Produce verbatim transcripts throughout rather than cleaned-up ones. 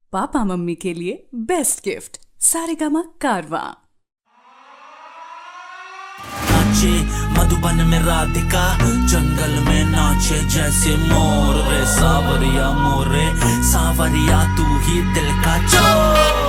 Papa mummy के लिए best gift Saregama कारवां। नाचे मधुबन में राधिका, जंगल में नाचे जैसे मोर रे। सावरिया मोरे सावरिया, तू ही दिल का चोर।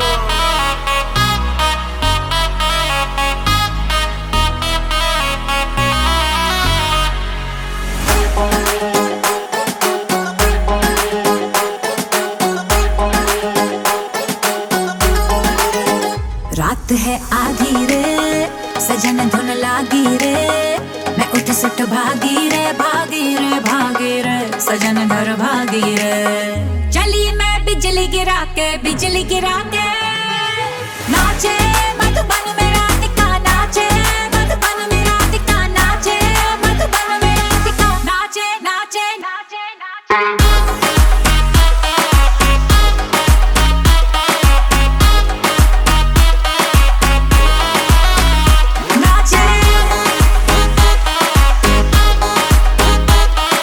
रात है आधी रे, सजन धुन लागी रे। मैं उठ सुट भागी रे, भागी रे भागी रे, सजन घर भागी रे। चली मैं बिजली गिरा के, बिजली गिरा के। नाचे मधुबन में राधिका, नाचे मधुबन में राधिका, नाचे मधुबन में राधिका, नाचे नाचे नाचे नाचे।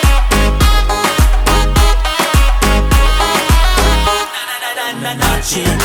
नाचे